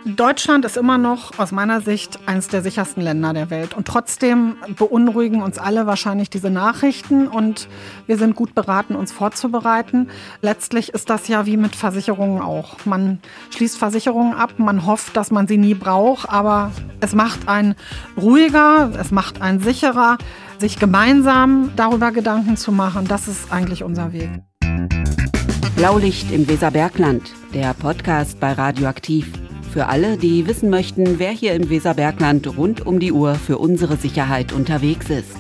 Deutschland ist immer noch aus meiner Sicht eines der sichersten Länder der Welt. Und trotzdem beunruhigen uns alle wahrscheinlich diese Nachrichten und wir sind gut beraten, uns vorzubereiten. Letztlich ist das ja wie mit Versicherungen auch. Man schließt Versicherungen ab, man hofft, dass man sie nie braucht, aber es macht einen ruhiger, es macht einen sicherer, sich gemeinsam darüber Gedanken zu machen. Das ist eigentlich unser Weg. Blaulicht im Weserbergland, der Podcast bei Radioaktiv. Für alle, die wissen möchten, wer hier im Weserbergland rund um die Uhr für unsere Sicherheit unterwegs ist.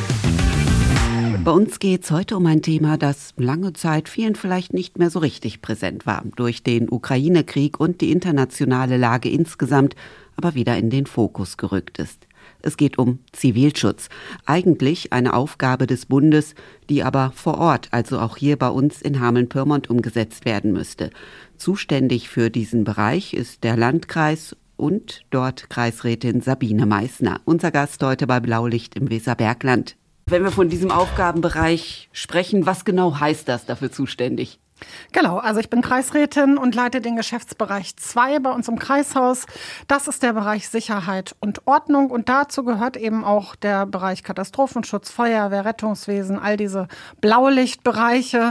Bei uns geht es heute um ein Thema, das lange Zeit vielen vielleicht nicht mehr so richtig präsent war. Durch den Ukraine-Krieg und die internationale Lage insgesamt aber wieder in den Fokus gerückt ist. Es geht um Zivilschutz. Eigentlich eine Aufgabe des Bundes, die aber vor Ort, also auch hier bei uns in Hameln-Pyrmont umgesetzt werden müsste. Zuständig für diesen Bereich ist der Landkreis und dort Kreisrätin Sabine Meissner. Unser Gast heute bei Blaulicht im Weserbergland. Wenn wir von diesem Aufgabenbereich sprechen, was genau heißt das, dafür zuständig? Genau, also ich bin Kreisrätin und leite den Geschäftsbereich 2 bei uns im Kreishaus. Das ist der Bereich Sicherheit und Ordnung und dazu gehört eben auch der Bereich Katastrophenschutz, Feuerwehr, Rettungswesen, all diese Blaulichtbereiche.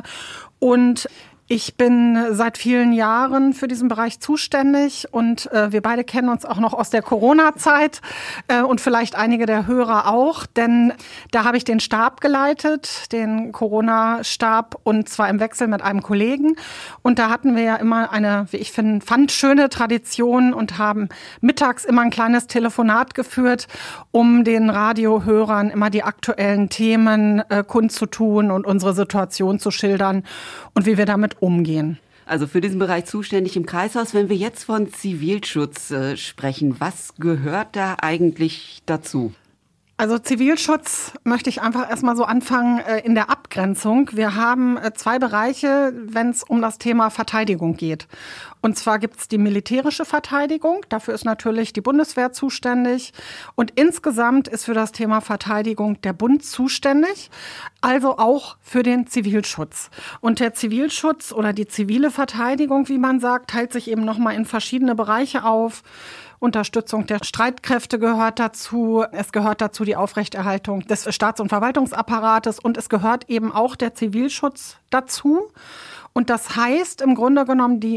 Und ich bin seit vielen Jahren für diesen Bereich zuständig und wir beide kennen uns auch noch aus der Corona-Zeit und vielleicht einige der Hörer auch, denn da habe ich den Stab geleitet, den Corona-Stab und zwar im Wechsel mit einem Kollegen und da hatten wir ja immer eine, wie ich fand schöne Tradition und haben mittags immer ein kleines Telefonat geführt, um den Radiohörern immer die aktuellen Themen kundzutun und unsere Situation zu schildern und wie wir damit umgehen. Also für diesen Bereich zuständig im Kreishaus. Wenn wir jetzt von Zivilschutz sprechen, was gehört da eigentlich dazu? Also Zivilschutz möchte ich einfach erstmal so anfangen in der Abgrenzung. Wir haben 2 Bereiche, wenn es um das Thema Verteidigung geht. Und zwar gibt es die militärische Verteidigung, dafür ist natürlich die Bundeswehr zuständig. Und insgesamt ist für das Thema Verteidigung der Bund zuständig, also auch für den Zivilschutz. Und der Zivilschutz oder die zivile Verteidigung, wie man sagt, teilt sich eben nochmal in verschiedene Bereiche auf. Unterstützung der Streitkräfte gehört dazu. Es gehört dazu die Aufrechterhaltung des Staats- und Verwaltungsapparates und es gehört eben auch der Zivilschutz dazu. Und das heißt im Grunde genommen, die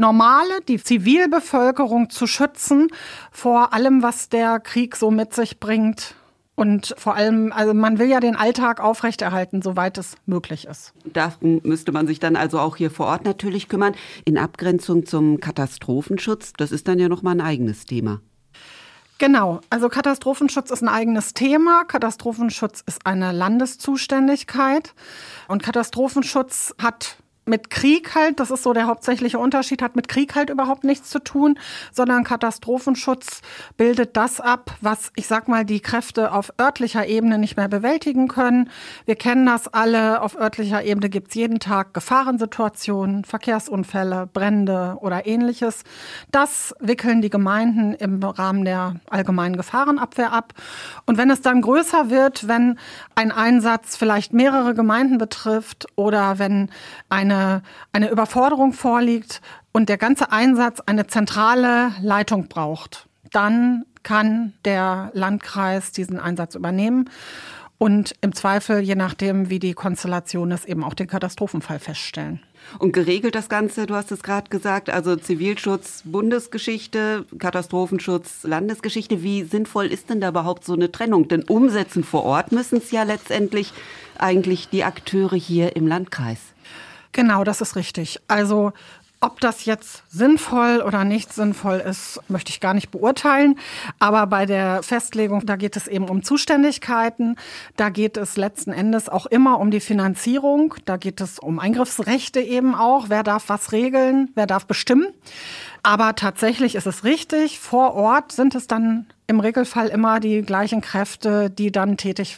Zivilbevölkerung zu schützen vor allem, was der Krieg so mit sich bringt. Und vor allem, also man will ja den Alltag aufrechterhalten, soweit es möglich ist. Darum müsste man sich dann also auch hier vor Ort natürlich kümmern. In Abgrenzung zum Katastrophenschutz, das ist dann ja nochmal ein eigenes Thema. Genau, also Katastrophenschutz ist ein eigenes Thema. Katastrophenschutz ist eine Landeszuständigkeit. Und Katastrophenschutz hat mit Krieg halt, das ist so der hauptsächliche Unterschied, hat mit Krieg halt überhaupt nichts zu tun, sondern Katastrophenschutz bildet das ab, was, ich sag mal, die Kräfte auf örtlicher Ebene nicht mehr bewältigen können. Wir kennen das alle, auf örtlicher Ebene gibt's jeden Tag Gefahrensituationen, Verkehrsunfälle, Brände oder ähnliches. Das wickeln die Gemeinden im Rahmen der allgemeinen Gefahrenabwehr ab. Und wenn es dann größer wird, wenn ein Einsatz vielleicht mehrere Gemeinden betrifft oder wenn eine Überforderung vorliegt und der ganze Einsatz eine zentrale Leitung braucht, dann kann der Landkreis diesen Einsatz übernehmen und im Zweifel, je nachdem, wie die Konstellation ist, eben auch den Katastrophenfall feststellen. Und geregelt das Ganze, du hast es gerade gesagt, also Zivilschutz, Bundesgeschichte, Katastrophenschutz, Landesgeschichte. Wie sinnvoll ist denn da überhaupt so eine Trennung? Denn umsetzen vor Ort müssen es ja letztendlich eigentlich die Akteure hier im Landkreis. Genau, das ist richtig. Also ob das jetzt sinnvoll oder nicht sinnvoll ist, möchte ich gar nicht beurteilen. Aber bei der Festlegung, da geht es eben um Zuständigkeiten. Da geht es letzten Endes auch immer um die Finanzierung. Da geht es um Eingriffsrechte eben auch. Wer darf was regeln? Wer darf bestimmen? Aber tatsächlich ist es richtig. Vor Ort sind es dann im Regelfall immer die gleichen Kräfte, die dann tätig werden.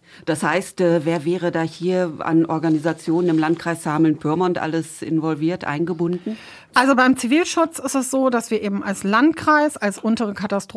Das heißt, wer wäre da hier an Organisationen im Landkreis Hameln-Pyrmont alles involviert, eingebunden? Also beim Zivilschutz ist es so, dass wir eben als Landkreis, als untere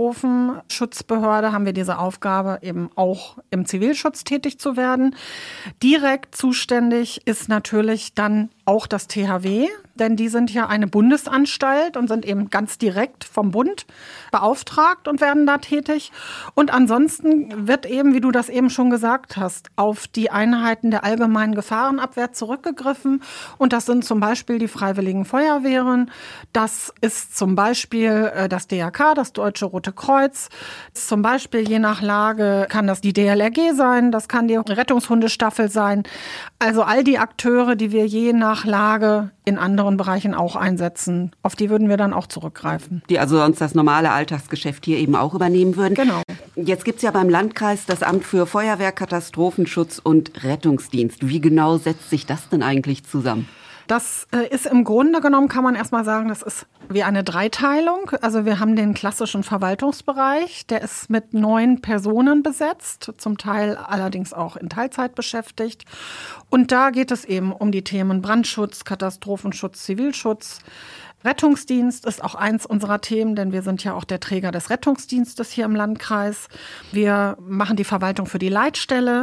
Katastrophenschutzbehörde haben wir diese Aufgabe, eben auch im Zivilschutz tätig zu werden. Direkt zuständig ist natürlich dann auch das THW, denn die sind ja eine Bundesanstalt und sind eben ganz direkt vom Bund beauftragt und werden da tätig. Und ansonsten wird eben, wie du das eben schon gesagt hast, auf die Einheiten der allgemeinen Gefahrenabwehr zurückgegriffen. Und das sind zum Beispiel die Freiwilligen Feuerwehren. Das ist zum Beispiel das DRK, das Deutsche Rote Kreuz. Zum Beispiel je nach Lage kann das die DLRG sein, das kann die Rettungshundestaffel sein. Also all die Akteure, die wir je nach Lage in anderen Bereichen auch einsetzen, auf die würden wir dann auch zurückgreifen. Die also sonst das normale Alltagsgeschäft hier eben auch übernehmen würden. Genau. Jetzt gibt es ja beim Landkreis das Amt für Feuerwehr, Katastrophenschutz und Rettungsdienst. Wie genau setzt sich das denn eigentlich zusammen? Das ist im Grunde genommen, kann man erstmal sagen, das ist wie eine Dreiteilung. Also wir haben den klassischen Verwaltungsbereich, der ist mit 9 Personen besetzt, zum Teil allerdings auch in Teilzeit beschäftigt. Und da geht es eben um die Themen Brandschutz, Katastrophenschutz, Zivilschutz. Rettungsdienst ist auch eins unserer Themen, denn wir sind ja auch der Träger des Rettungsdienstes hier im Landkreis. Wir machen die Verwaltung für die Leitstelle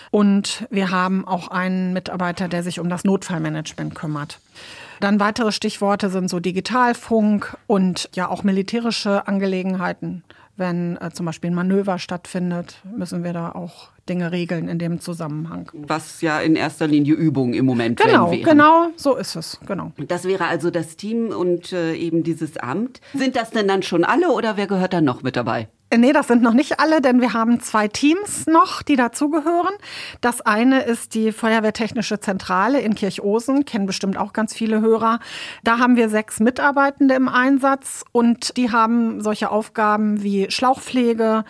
und wir haben auch einen Mitarbeiter, der sich um das Notfallmanagement kümmert. Dann weitere Stichworte sind so Digitalfunk und ja auch militärische Angelegenheiten. Wenn zum Beispiel ein Manöver stattfindet, müssen wir da auch Dinge regeln in dem Zusammenhang. Was ja in erster Linie Übung im Moment wäre. Genau, so ist es, genau. Das wäre also das Team und eben dieses Amt. Sind das denn dann schon alle oder wer gehört dann noch mit dabei? Nee, das sind noch nicht alle, denn wir haben 2 Teams noch, die dazugehören. Das eine ist die Feuerwehrtechnische Zentrale in Kirchosen, kennen bestimmt auch ganz viele Hörer. Da haben wir 6 Mitarbeitende im Einsatz und die haben solche Aufgaben wie Schlauchpflege,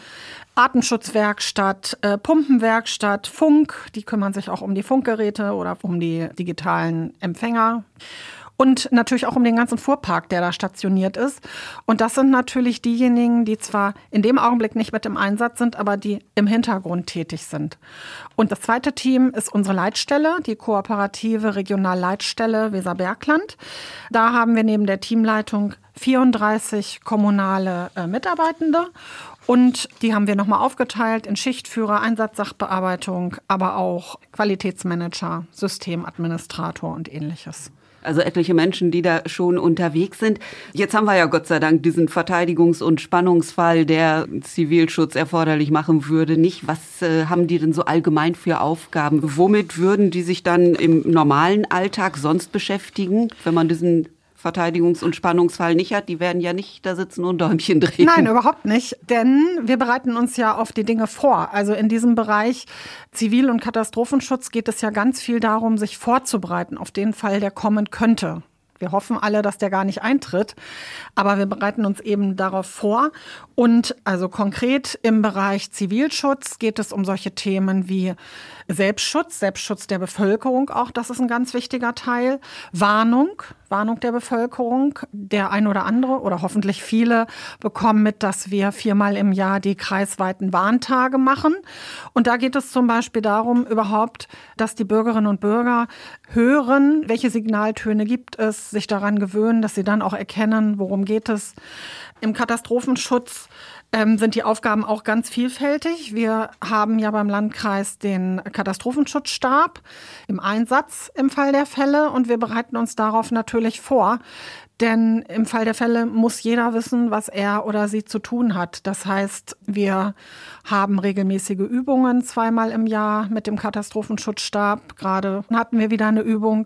Atemschutzwerkstatt, Pumpenwerkstatt, Funk, die kümmern sich auch um die Funkgeräte oder um die digitalen Empfänger. Und natürlich auch um den ganzen Fuhrpark, der da stationiert ist. Und das sind natürlich diejenigen, die zwar in dem Augenblick nicht mit im Einsatz sind, aber die im Hintergrund tätig sind. Und das zweite Team ist unsere Leitstelle, die kooperative Regionalleitstelle Weserbergland. Da haben wir neben der Teamleitung 34 kommunale Mitarbeitende. Und die haben wir nochmal aufgeteilt in Schichtführer, Einsatzsachbearbeitung, aber auch Qualitätsmanager, Systemadministrator und Ähnliches. Also etliche Menschen, die da schon unterwegs sind. Jetzt haben wir ja Gott sei Dank diesen Verteidigungs- und Spannungsfall, der Zivilschutz erforderlich machen würde, nicht. Was haben die denn so allgemein für Aufgaben? Womit würden die sich dann im normalen Alltag sonst beschäftigen, wenn man diesen Verteidigungs- und Spannungsfall nicht hat? Die werden ja nicht da sitzen und Däumchen drehen. Nein, überhaupt nicht, denn wir bereiten uns ja auf die Dinge vor. Also in diesem Bereich Zivil- und Katastrophenschutz geht es ja ganz viel darum, sich vorzubereiten auf den Fall, der kommen könnte. Wir hoffen alle, dass der gar nicht eintritt, aber wir bereiten uns eben darauf vor. Und also konkret im Bereich Zivilschutz geht es um solche Themen wie Selbstschutz der Bevölkerung auch, das ist ein ganz wichtiger Teil. Warnung der Bevölkerung. Der ein oder andere oder hoffentlich viele bekommen mit, dass wir 4-mal im Jahr die kreisweiten Warntage machen. Und da geht es zum Beispiel darum, überhaupt, dass die Bürgerinnen und Bürger hören, welche Signaltöne gibt es, sich daran gewöhnen, dass sie dann auch erkennen, worum geht es. Im Katastrophenschutz sind die Aufgaben auch ganz vielfältig. Wir haben ja beim Landkreis den Katastrophenschutzstab im Einsatz im Fall der Fälle und wir bereiten uns darauf natürlich vor. Denn im Fall der Fälle muss jeder wissen, was er oder sie zu tun hat. Das heißt, wir haben regelmäßige Übungen 2-mal im Jahr mit dem Katastrophenschutzstab. Gerade hatten wir wieder eine Übung.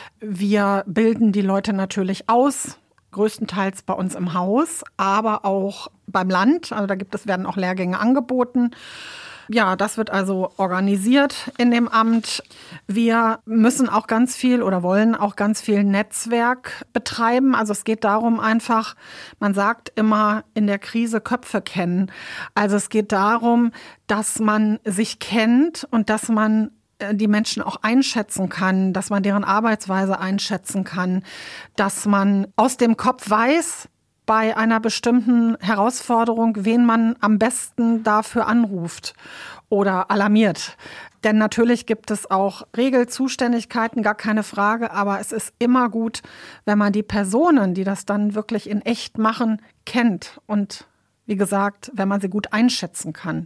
Wir bilden die Leute natürlich aus. Größtenteils bei uns im Haus, aber auch beim Land. Also da werden auch Lehrgänge angeboten. Ja, das wird also organisiert in dem Amt. Wir müssen auch ganz viel oder wollen auch ganz viel Netzwerk betreiben. Also es geht darum einfach, man sagt immer in der Krise Köpfe kennen. Also es geht darum, dass man sich kennt und dass man die Menschen auch einschätzen kann, dass man deren Arbeitsweise einschätzen kann, dass man aus dem Kopf weiß, bei einer bestimmten Herausforderung, wen man am besten dafür anruft oder alarmiert. Denn natürlich gibt es auch Regelzuständigkeiten, gar keine Frage. Aber es ist immer gut, wenn man die Personen, die das dann wirklich in echt machen, kennt. Und wie gesagt, wenn man sie gut einschätzen kann,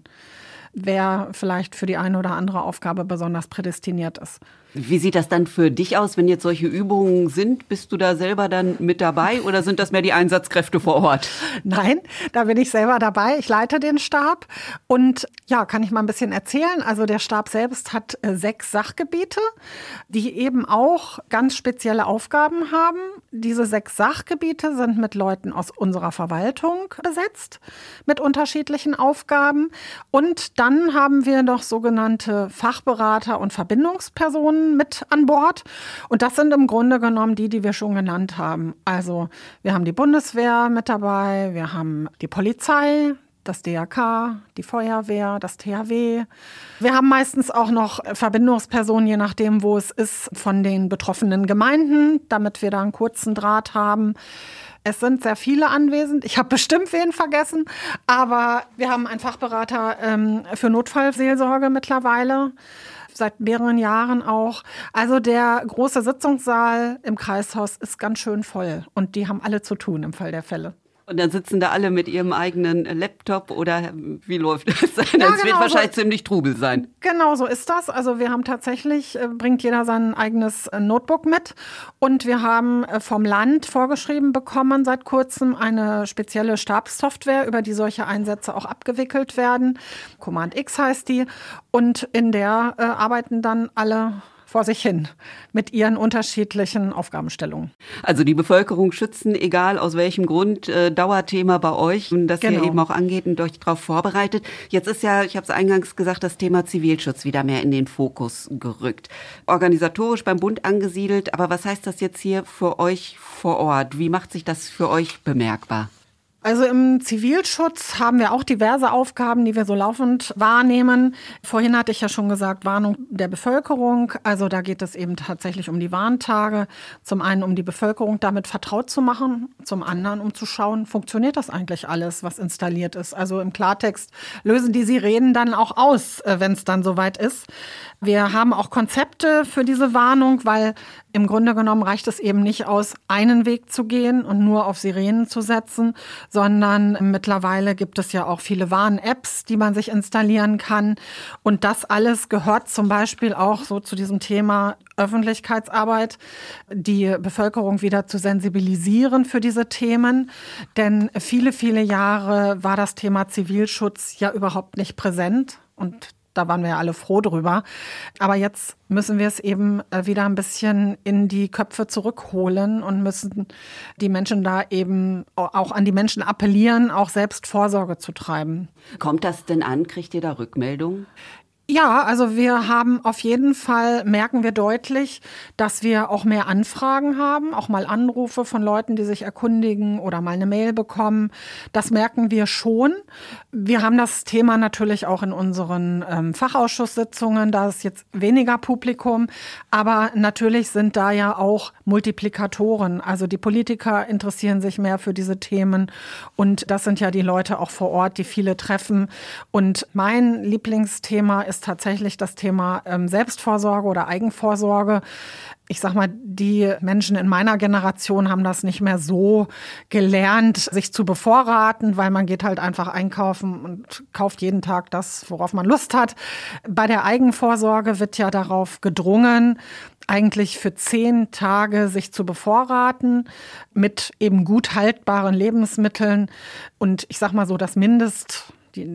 wer vielleicht für die eine oder andere Aufgabe besonders prädestiniert ist. Wie sieht das dann für dich aus, wenn jetzt solche Übungen sind? Bist du da selber dann mit dabei oder sind das mehr die Einsatzkräfte vor Ort? Nein, da bin ich selber dabei. Ich leite den Stab und ja, kann ich mal ein bisschen erzählen. Also der Stab selbst hat 6 Sachgebiete, die eben auch ganz spezielle Aufgaben haben. Diese 6 Sachgebiete sind mit Leuten aus unserer Verwaltung besetzt, mit unterschiedlichen Aufgaben. Und dann haben wir noch sogenannte Fachberater und Verbindungspersonen mit an Bord. Und das sind im Grunde genommen die wir schon genannt haben. Also wir haben die Bundeswehr mit dabei, wir haben die Polizei, das DRK, die Feuerwehr, das THW. Wir haben meistens auch noch Verbindungspersonen, je nachdem, wo es ist, von den betroffenen Gemeinden, damit wir da einen kurzen Draht haben. Es sind sehr viele anwesend. Ich habe bestimmt wen vergessen, aber wir haben einen Fachberater für Notfallseelsorge mittlerweile. Seit mehreren Jahren auch. Also der große Sitzungssaal im Kreishaus ist ganz schön voll und die haben alle zu tun im Fall der Fälle. Und dann sitzen da alle mit ihrem eigenen Laptop oder wie läuft das? Es wird wahrscheinlich ziemlich Trubel sein. Genau so ist das. Also wir haben tatsächlich, bringt jeder sein eigenes Notebook mit und wir haben vom Land vorgeschrieben bekommen seit kurzem eine spezielle Stabssoftware, über die solche Einsätze auch abgewickelt werden. Command X heißt die und in der arbeiten dann alle vor sich hin mit ihren unterschiedlichen Aufgabenstellungen. Also die Bevölkerung schützen, egal aus welchem Grund, Dauerthema bei euch und das ihr eben auch angeht und euch darauf vorbereitet. Jetzt ist ja, ich habe es eingangs gesagt, das Thema Zivilschutz wieder mehr in den Fokus gerückt. Organisatorisch beim Bund angesiedelt, aber was heißt das jetzt hier für euch vor Ort? Wie macht sich das für euch bemerkbar? Also im Zivilschutz haben wir auch diverse Aufgaben, die wir so laufend wahrnehmen. Vorhin hatte ich ja schon gesagt, Warnung der Bevölkerung. Also da geht es eben tatsächlich um die Warntage. Zum einen, um die Bevölkerung damit vertraut zu machen. Zum anderen, um zu schauen, funktioniert das eigentlich alles, was installiert ist. Also im Klartext lösen die Sirenen dann auch aus, wenn es dann soweit ist. Wir haben auch Konzepte für diese Warnung, weil im Grunde genommen reicht es eben nicht aus, einen Weg zu gehen und nur auf Sirenen zu setzen, sondern mittlerweile gibt es ja auch viele Warn-Apps, die man sich installieren kann. Und das alles gehört zum Beispiel auch so zu diesem Thema Öffentlichkeitsarbeit, die Bevölkerung wieder zu sensibilisieren für diese Themen. Denn viele, viele Jahre war das Thema Zivilschutz ja überhaupt nicht präsent und da waren wir ja alle froh drüber. Aber jetzt müssen wir es eben wieder ein bisschen in die Köpfe zurückholen und müssen die Menschen da eben auch an die Menschen appellieren, auch selbst Vorsorge zu treiben. Kommt das denn an? Kriegt ihr da Rückmeldungen? Ja, also wir haben auf jeden Fall, merken wir deutlich, dass wir auch mehr Anfragen haben, auch mal Anrufe von Leuten, die sich erkundigen oder mal eine Mail bekommen. Das merken wir schon. Wir haben das Thema natürlich auch in unseren Fachausschusssitzungen, da ist jetzt weniger Publikum, aber natürlich sind da ja auch Multiplikatoren. Also die Politiker interessieren sich mehr für diese Themen und das sind ja die Leute auch vor Ort, die viele treffen. Und mein Lieblingsthema ist tatsächlich das Thema Selbstvorsorge oder Eigenvorsorge. Ich sag mal, die Menschen in meiner Generation haben das nicht mehr so gelernt, sich zu bevorraten, weil man geht halt einfach einkaufen und kauft jeden Tag das, worauf man Lust hat. Bei der Eigenvorsorge wird ja darauf gedrungen, eigentlich für 10 Tage sich zu bevorraten mit eben gut haltbaren Lebensmitteln. Und ich sag mal so, das Mindest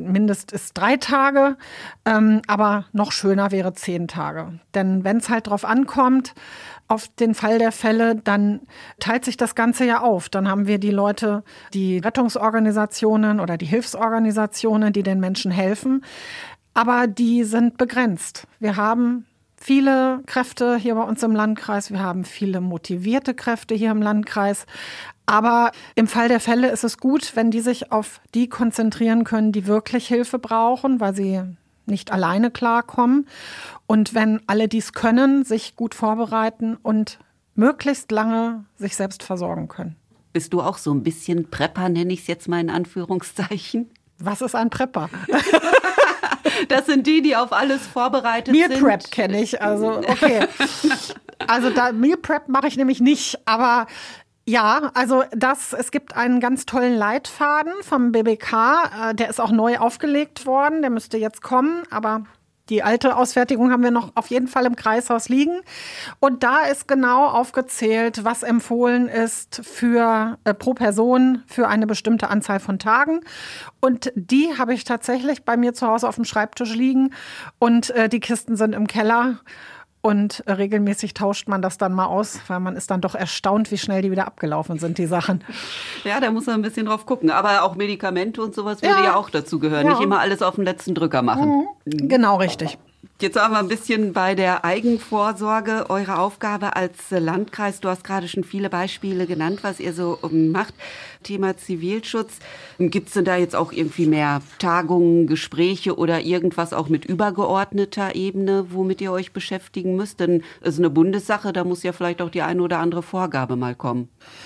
ist 3 Tage, aber noch schöner wäre 10 Tage. Denn wenn es halt drauf ankommt, auf den Fall der Fälle, dann teilt sich das Ganze ja auf. Dann haben wir die Leute, die Rettungsorganisationen oder die Hilfsorganisationen, die den Menschen helfen. Aber die sind begrenzt. Wir haben viele Kräfte hier bei uns im Landkreis. Wir haben viele motivierte Kräfte hier im Landkreis. Aber im Fall der Fälle ist es gut, wenn die sich auf die konzentrieren können, die wirklich Hilfe brauchen, weil sie nicht alleine klarkommen. Und wenn alle dies können, sich gut vorbereiten und möglichst lange sich selbst versorgen können. Bist du auch so ein bisschen Prepper, nenne ich es jetzt mal in Anführungszeichen? Was ist ein Prepper? Das sind die auf alles vorbereitet sind. Meal Prep kenne ich, also okay. Also Meal Prep mache ich nämlich nicht, aber ja, also es gibt einen ganz tollen Leitfaden vom BBK, der ist auch neu aufgelegt worden, der müsste jetzt kommen, aber die alte Ausfertigung haben wir noch auf jeden Fall im Kreishaus liegen. Und da ist genau aufgezählt, was empfohlen ist pro Person für eine bestimmte Anzahl von Tagen. Und die habe ich tatsächlich bei mir zu Hause auf dem Schreibtisch liegen. Und die Kisten sind im Keller. Und regelmäßig tauscht man das dann mal aus, weil man ist dann doch erstaunt, wie schnell die wieder abgelaufen sind, die Sachen. Ja, da muss man ein bisschen drauf gucken. Aber auch Medikamente und sowas würde ja auch dazu gehören. Ja. Nicht immer alles auf den letzten Drücker machen. Genau, richtig. Jetzt haben wir ein bisschen bei der Eigenvorsorge, eure Aufgabe als Landkreis. Du hast gerade schon viele Beispiele genannt, was ihr so macht. Thema Zivilschutz. Gibt es denn da jetzt auch irgendwie mehr Tagungen, Gespräche oder irgendwas auch mit übergeordneter Ebene, womit ihr euch beschäftigen müsst? Denn es ist eine Bundessache, da muss ja vielleicht auch die eine oder andere Vorgabe mal kommen.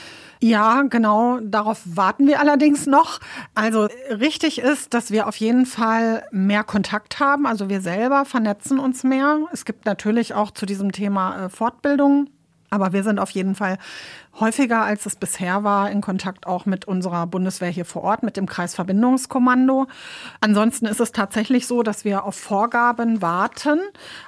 Ja, genau, darauf warten wir allerdings noch. Also richtig ist, dass wir auf jeden Fall mehr Kontakt haben. Also wir selber vernetzen uns mehr. Es gibt natürlich auch zu diesem Thema Fortbildung. Aber wir sind auf jeden Fall häufiger, als es bisher war, in Kontakt auch mit unserer Bundeswehr hier vor Ort, mit dem Kreisverbindungskommando. Ansonsten ist es tatsächlich so, dass wir auf Vorgaben warten.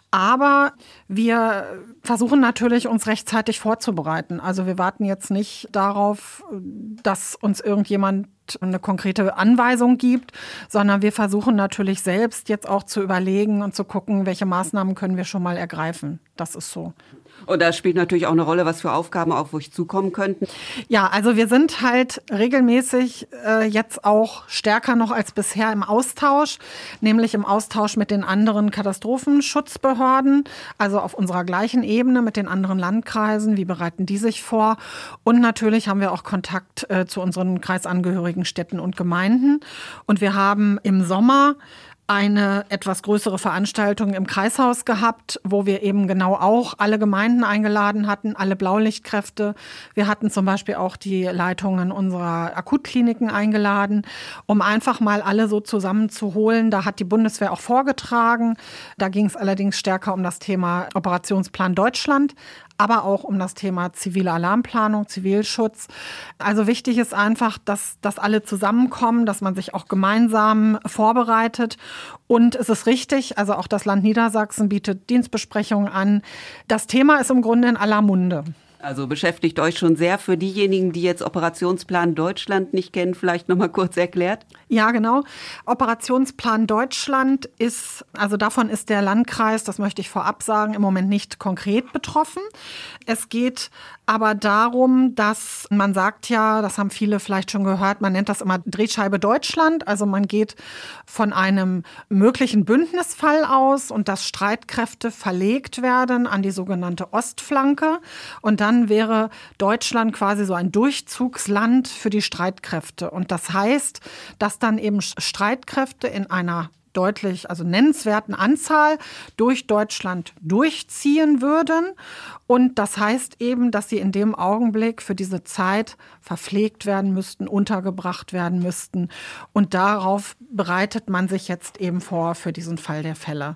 Aber wir versuchen natürlich, uns rechtzeitig vorzubereiten. Also wir warten jetzt nicht darauf, dass uns irgendjemand eine konkrete Anweisung gibt, sondern wir versuchen natürlich selbst jetzt auch zu überlegen und zu gucken, welche Maßnahmen können wir schon mal ergreifen. Das ist so. Und da spielt natürlich auch eine Rolle, was für Aufgaben auf euch zukommen könnten. Ja, also wir sind halt regelmäßig jetzt auch stärker noch als bisher im Austausch, nämlich im Austausch mit den anderen Katastrophenschutzbehörden, also auf unserer gleichen Ebene mit den anderen Landkreisen. Wie bereiten die sich vor? Und natürlich haben wir auch Kontakt zu unseren kreisangehörigen Städten und Gemeinden. Und wir haben im Sommer eine etwas größere Veranstaltung im Kreishaus gehabt, wo wir eben genau auch alle Gemeinden eingeladen hatten, alle Blaulichtkräfte. Wir hatten zum Beispiel auch die Leitungen unserer Akutkliniken eingeladen, um einfach mal alle so zusammenzuholen. Da hat die Bundeswehr auch vorgetragen. Da ging es allerdings stärker um das Thema Operationsplan Deutschland, aber auch um das Thema zivile Alarmplanung, Zivilschutz. Also wichtig ist einfach, dass alle zusammenkommen, dass man sich auch gemeinsam vorbereitet. Und es ist richtig, also auch das Land Niedersachsen bietet Dienstbesprechungen an. Das Thema ist im Grunde in aller Munde. Also beschäftigt euch schon sehr. Für diejenigen, die jetzt Operationsplan Deutschland nicht kennen, vielleicht noch mal kurz erklärt. Ja, genau. Operationsplan Deutschland ist, also davon ist der Landkreis, das möchte ich vorab sagen, im Moment nicht konkret betroffen. Es geht aber darum, dass man sagt ja, das haben viele vielleicht schon gehört, man nennt das immer Drehscheibe Deutschland. Also man geht von einem möglichen Bündnisfall aus und dass Streitkräfte verlegt werden an die sogenannte Ostflanke. Und dann wäre Deutschland quasi so ein Durchzugsland für die Streitkräfte. Und das heißt, dass dann eben Streitkräfte in einer also nennenswerten Anzahl durch Deutschland durchziehen würden. Und das heißt eben, dass sie in dem Augenblick für diese Zeit verpflegt werden müssten, untergebracht werden müssten. Und darauf bereitet man sich jetzt eben vor für diesen Fall der Fälle.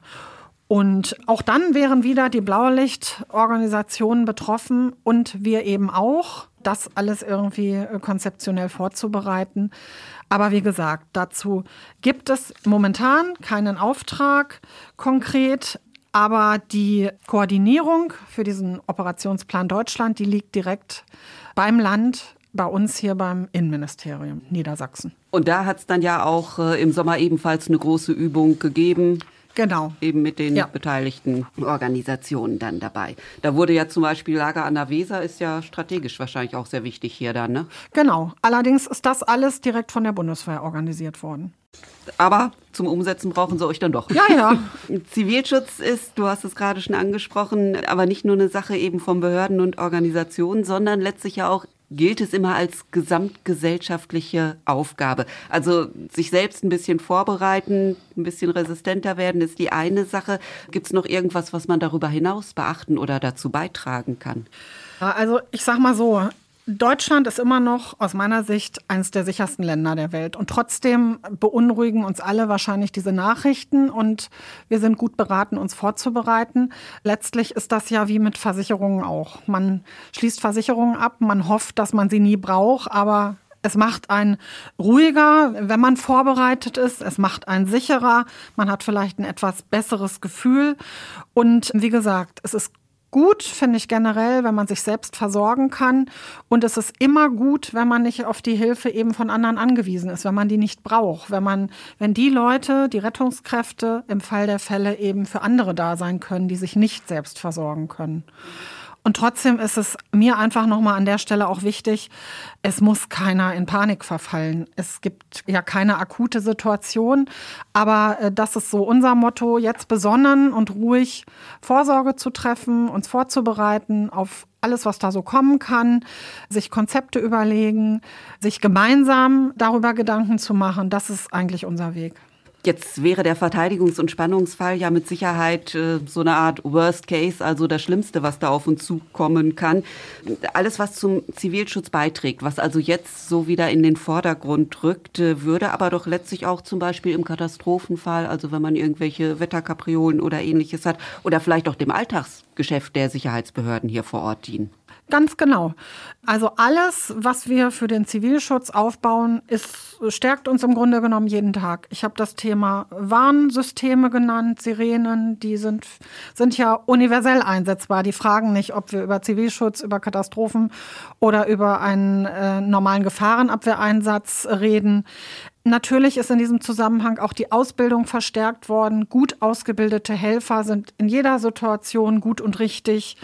Und auch dann wären wieder die Blaulichtorganisationen betroffen und wir eben auch, das alles irgendwie konzeptionell vorzubereiten. Aber wie gesagt, dazu gibt es momentan keinen Auftrag konkret. Aber die Koordinierung für diesen Operationsplan Deutschland, die liegt direkt beim Land, bei uns hier beim Innenministerium Niedersachsen. Und da hat es dann ja auch im Sommer ebenfalls eine große Übung gegeben. Genau. Eben mit den beteiligten Organisationen dann dabei. Da wurde ja zum Beispiel Lager an der Weser, ist ja strategisch wahrscheinlich auch sehr wichtig hier dann, ne? Genau. Allerdings ist das alles direkt von der Bundeswehr organisiert worden. Aber zum Umsetzen brauchen sie euch dann doch. Ja, ja. Zivilschutz ist, du hast es gerade schon angesprochen, aber nicht nur eine Sache eben von Behörden und Organisationen, sondern letztlich ja auch gilt es immer als gesamtgesellschaftliche Aufgabe. Also sich selbst ein bisschen vorbereiten, ein bisschen resistenter werden, ist die eine Sache. Gibt es noch irgendwas, was man darüber hinaus beachten oder dazu beitragen kann? Also ich sag mal so, Deutschland ist immer noch aus meiner Sicht eines der sichersten Länder der Welt. Und trotzdem beunruhigen uns alle wahrscheinlich diese Nachrichten. Und wir sind gut beraten, uns vorzubereiten. Letztlich ist das ja wie mit Versicherungen auch. Man schließt Versicherungen ab, man hofft, dass man sie nie braucht, aber es macht einen ruhiger, wenn man vorbereitet ist. Es macht einen sicherer. Man hat vielleicht ein etwas besseres Gefühl. Und wie gesagt, es ist gut, finde ich generell, wenn man sich selbst versorgen kann. Und es ist immer gut, wenn man nicht auf die Hilfe eben von anderen angewiesen ist, wenn man die nicht braucht. Wenn die Leute, die Rettungskräfte im Fall der Fälle eben für andere da sein können, die sich nicht selbst versorgen können. Und trotzdem ist es mir einfach nochmal an der Stelle auch wichtig, es muss keiner in Panik verfallen. Es gibt ja keine akute Situation, aber das ist so unser Motto, jetzt besonnen und ruhig Vorsorge zu treffen, uns vorzubereiten auf alles, was da so kommen kann, sich Konzepte überlegen, sich gemeinsam darüber Gedanken zu machen, das ist eigentlich unser Weg. Jetzt wäre der Verteidigungs- und Spannungsfall ja mit Sicherheit so eine Art Worst Case, also das Schlimmste, was da auf uns zukommen kann. Alles, was zum Zivilschutz beiträgt, was also jetzt so wieder in den Vordergrund rückt, würde aber doch letztlich auch zum Beispiel im Katastrophenfall, also wenn man irgendwelche Wetterkapriolen oder Ähnliches hat, oder vielleicht auch dem Alltagsgeschäft der Sicherheitsbehörden hier vor Ort dienen. Ganz genau. Also alles, was wir für den Zivilschutz aufbauen, stärkt uns im Grunde genommen jeden Tag. Ich habe das Thema Warnsysteme genannt, Sirenen, die sind ja universell einsetzbar. Die fragen nicht, ob wir über Zivilschutz, über Katastrophen oder über einen normalen Gefahrenabwehreinsatz reden. Natürlich ist in diesem Zusammenhang auch die Ausbildung verstärkt worden. Gut ausgebildete Helfer sind in jeder Situation gut und richtig.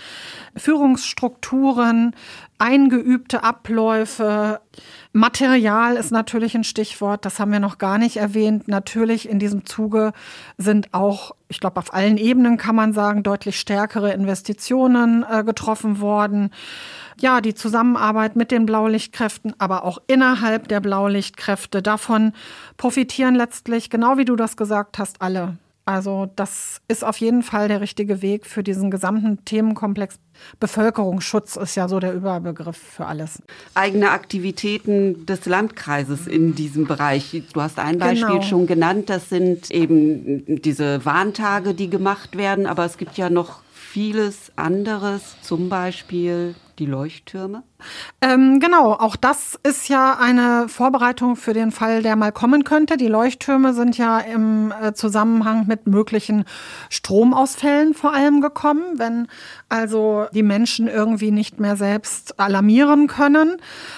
Führungsstrukturen, eingeübte Abläufe, Material ist natürlich ein Stichwort, das haben wir noch gar nicht erwähnt. Natürlich in diesem Zuge sind auch, ich glaube auf allen Ebenen kann man sagen, deutlich stärkere Investitionen getroffen worden. Ja, die Zusammenarbeit mit den Blaulichtkräften, aber auch innerhalb der Blaulichtkräfte. Davon profitieren letztlich, genau wie du das gesagt hast, alle. Also das ist auf jeden Fall der richtige Weg für diesen gesamten Themenkomplex. Bevölkerungsschutz ist ja so der Überbegriff für alles. Eigene Aktivitäten des Landkreises in diesem Bereich. Du hast ein Beispiel schon genannt, das sind eben diese Warntage, die gemacht werden, aber es gibt ja noch vieles anderes, zum Beispiel die Leuchttürme? Genau, auch das ist ja eine Vorbereitung für den Fall, der mal kommen könnte. Die Leuchttürme sind ja im Zusammenhang mit möglichen Stromausfällen vor allem gekommen, wenn also die Menschen irgendwie nicht mehr selbst alarmieren können.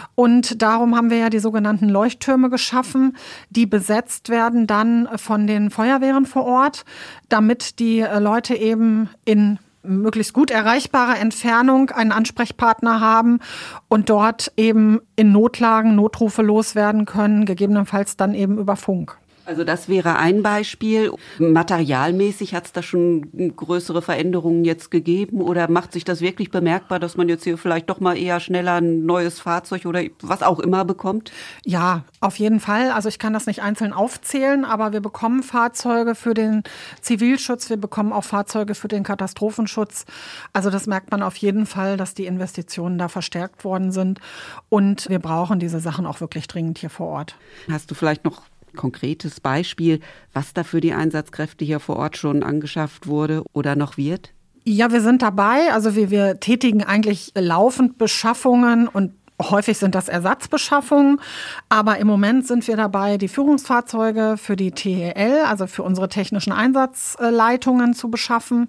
Und darum haben wir ja die sogenannten Leuchttürme geschaffen, die besetzt werden dann von den Feuerwehren vor Ort, damit die Leute eben in möglichst gut erreichbarer Entfernung einen Ansprechpartner haben und dort eben in Notlagen Notrufe loswerden können, gegebenenfalls dann eben über Funk. Also das wäre ein Beispiel. Materialmäßig hat es da schon größere Veränderungen jetzt gegeben oder macht sich das wirklich bemerkbar, dass man jetzt hier vielleicht doch mal eher schneller ein neues Fahrzeug oder was auch immer bekommt? Ja, auf jeden Fall. Also ich kann das nicht einzeln aufzählen, aber wir bekommen Fahrzeuge für den Zivilschutz, wir bekommen auch Fahrzeuge für den Katastrophenschutz. Also das merkt man auf jeden Fall, dass die Investitionen da verstärkt worden sind und wir brauchen diese Sachen auch wirklich dringend hier vor Ort. Hast du vielleicht noch konkretes Beispiel, was da für die Einsatzkräfte hier vor Ort schon angeschafft wurde oder noch wird? Ja, wir sind dabei. Also wir tätigen eigentlich laufend Beschaffungen und häufig sind das Ersatzbeschaffungen, aber im Moment sind wir dabei, die Führungsfahrzeuge für die TEL, also für unsere technischen Einsatzleitungen zu beschaffen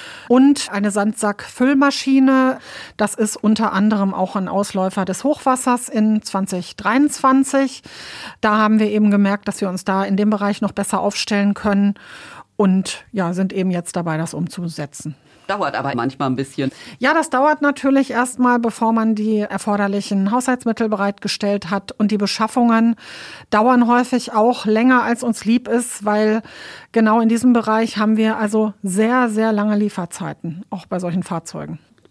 und eine Sandsackfüllmaschine. Das ist unter anderem auch ein Ausläufer des Hochwassers in 2023. Da haben wir eben gemerkt, dass wir uns da in dem Bereich noch besser aufstellen können und ja, sind eben jetzt dabei, das umzusetzen. Dauert aber manchmal ein bisschen. Ja, das dauert natürlich erstmal, bevor man die erforderlichen Haushaltsmittel bereitgestellt hat. Und die Beschaffungen dauern häufig auch länger, als uns lieb ist, weil genau in diesem Bereich haben wir also sehr, sehr lange Lieferzeiten, auch bei solchen Fahrzeugen.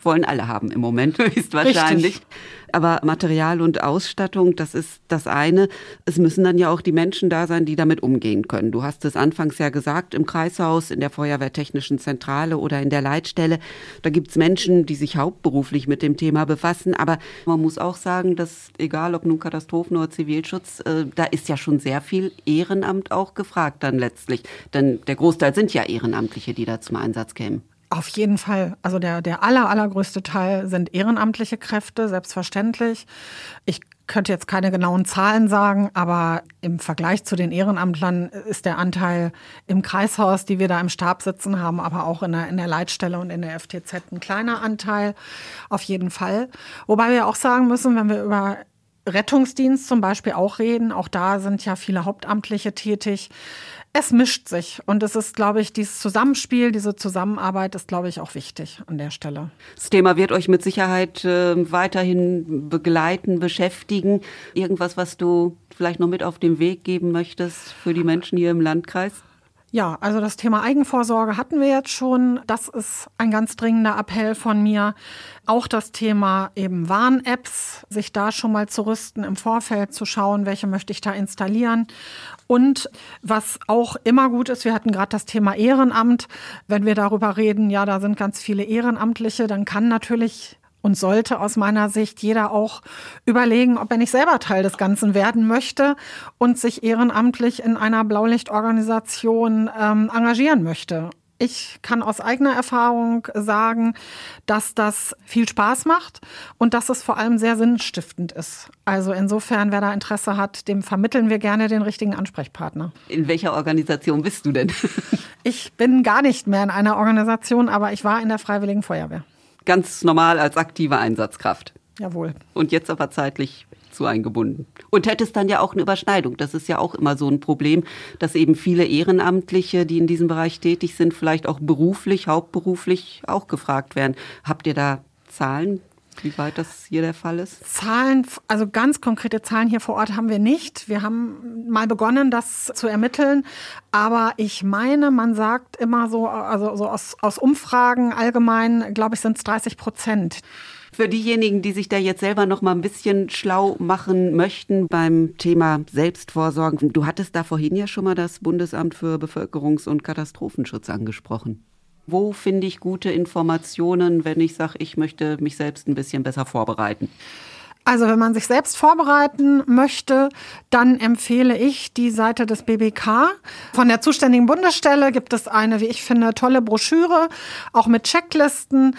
wollen alle haben im Moment, höchstwahrscheinlich. Richtig. Aber Material und Ausstattung, das ist das eine. Es müssen dann ja auch die Menschen da sein, die damit umgehen können. Du hast es anfangs ja gesagt, im Kreishaus, in der Feuerwehrtechnischen Zentrale oder in der Leitstelle. Da gibt es Menschen, die sich hauptberuflich mit dem Thema befassen. Aber man muss auch sagen, dass egal ob nun Katastrophen- oder Zivilschutz, da ist ja schon sehr viel Ehrenamt auch gefragt dann letztlich. Denn der Großteil sind ja Ehrenamtliche, die da zum Einsatz kämen. Auf jeden Fall. Also der allergrößte Teil sind ehrenamtliche Kräfte, selbstverständlich. Ich könnte jetzt keine genauen Zahlen sagen, aber im Vergleich zu den Ehrenamtlern ist der Anteil im Kreishaus, die wir da im Stab sitzen haben, aber auch in der Leitstelle und in der FTZ ein kleiner Anteil, auf jeden Fall. Wobei wir auch sagen müssen, wenn wir über Rettungsdienst zum Beispiel auch reden, auch da sind ja viele Hauptamtliche tätig. Es mischt sich und es ist, glaube ich, dieses Zusammenspiel, diese Zusammenarbeit ist, glaube ich, auch wichtig an der Stelle. Das Thema wird euch mit Sicherheit weiterhin begleiten, beschäftigen. Irgendwas, was du vielleicht noch mit auf den Weg geben möchtest für die Menschen hier im Landkreis? Ja, also das Thema Eigenvorsorge hatten wir jetzt schon. Das ist ein ganz dringender Appell von mir. Auch das Thema eben Warn-Apps, sich da schon mal zu rüsten, im Vorfeld zu schauen, welche möchte ich da installieren. Und was auch immer gut ist, wir hatten gerade das Thema Ehrenamt. Wenn wir darüber reden, ja, da sind ganz viele Ehrenamtliche, dann kann natürlich und sollte aus meiner Sicht jeder auch überlegen, ob er nicht selber Teil des Ganzen werden möchte und sich ehrenamtlich in einer Blaulichtorganisation engagieren möchte. Ich kann aus eigener Erfahrung sagen, dass das viel Spaß macht und dass es vor allem sehr sinnstiftend ist. Also insofern, wer da Interesse hat, dem vermitteln wir gerne den richtigen Ansprechpartner. In welcher Organisation bist du denn? Ich bin gar nicht mehr in einer Organisation, aber ich war in der Freiwilligen Feuerwehr. Ganz normal als aktive Einsatzkraft. Jawohl. Und jetzt aber zeitlich zu eingebunden. Und hättest dann ja auch eine Überschneidung. Das ist ja auch immer so ein Problem, dass eben viele Ehrenamtliche, die in diesem Bereich tätig sind, vielleicht auch beruflich, hauptberuflich auch gefragt werden. Habt ihr da Zahlen, wie weit das hier der Fall ist? Zahlen, also ganz konkrete Zahlen hier vor Ort haben wir nicht. Wir haben mal begonnen, das zu ermitteln. Aber ich meine, man sagt immer so, also so aus Umfragen allgemein, glaube ich, sind es 30%. Für diejenigen, die sich da jetzt selber noch mal ein bisschen schlau machen möchten beim Thema Selbstvorsorge. Du hattest da vorhin ja schon mal das Bundesamt für Bevölkerungs- und Katastrophenschutz angesprochen. Wo finde ich gute Informationen, wenn ich sage, ich möchte mich selbst ein bisschen besser vorbereiten? Also wenn man sich selbst vorbereiten möchte, dann empfehle ich die Seite des BBK. Von der zuständigen Bundesstelle gibt es eine, wie ich finde, tolle Broschüre, auch mit Checklisten.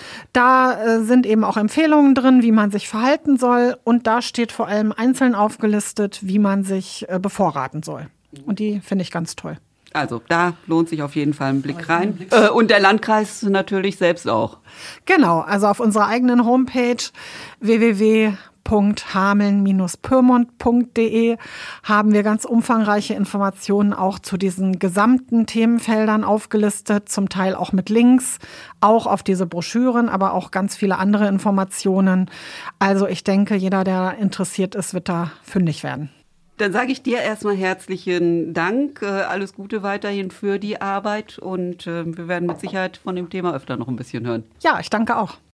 Da sind eben auch Empfehlungen drin, wie man sich verhalten soll. Und da steht vor allem einzeln aufgelistet, wie man sich bevorraten soll. Und die finde ich ganz toll. Also da lohnt sich auf jeden Fall ein Blick rein. Und der Landkreis natürlich selbst auch. Genau, also auf unserer eigenen Homepage www.hameln-pyrmont.de haben wir ganz umfangreiche Informationen auch zu diesen gesamten Themenfeldern aufgelistet, zum Teil auch mit Links, auch auf diese Broschüren, aber auch ganz viele andere Informationen. Also ich denke, jeder, der interessiert ist, wird da fündig werden. Dann sage ich dir erstmal herzlichen Dank, alles Gute weiterhin für die Arbeit und wir werden mit Sicherheit von dem Thema öfter noch ein bisschen hören. Ja, ich danke auch.